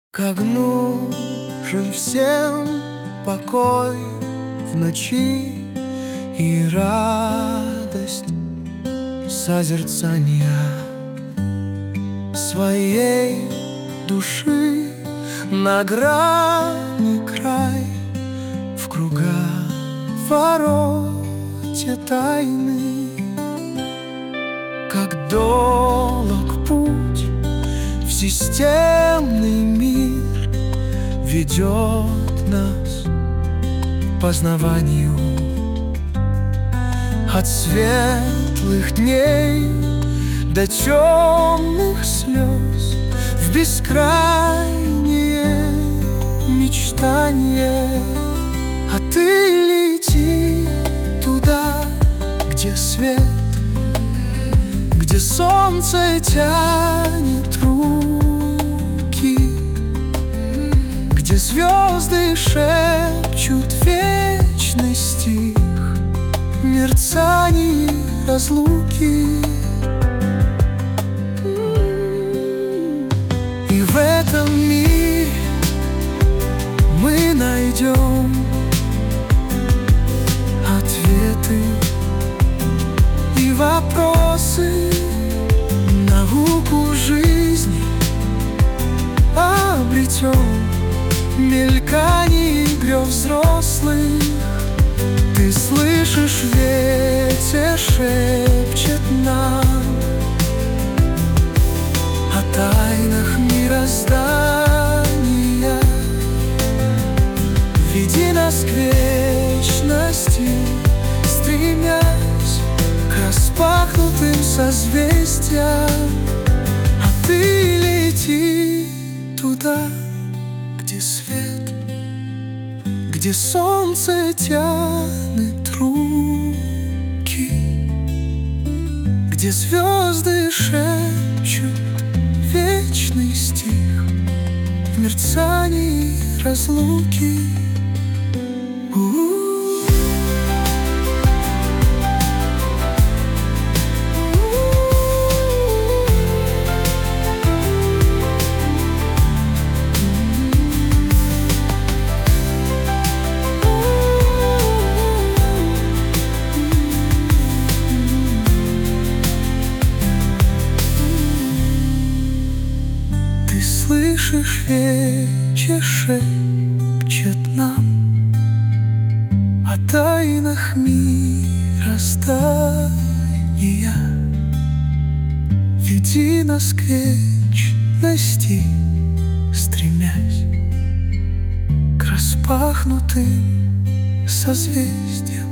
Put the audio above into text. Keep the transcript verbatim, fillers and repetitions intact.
Как нужен всем покой в ночи и радость созерцания своей души на грани край, в круговороте тайны. Как долг путь в системный мир ведет нас к познаванию от светлых дней до темных слез в бескрайнее мечтание. А ты лети туда, где свет, где солнце тянет руки, где звезды шепчут вечный стих мерцаний разлуки. И в этом мире мы найдем ответы и вопросы, науку жизни обретем, мельканий грез взрослых. Ты слышишь, ветер шепчет нам о тайнах мироздания. Веди нас к вечности, стремясь к распахнутым созвездиям. А ты лети туда, где свет, где солнце тянет руки, где звезды шепчут вечный стих в мерцании разлуки. Слышишь, ветер шепчет нам о тайнах мироздания. Веди нас к вечности, стремясь к распахнутым созвездиям.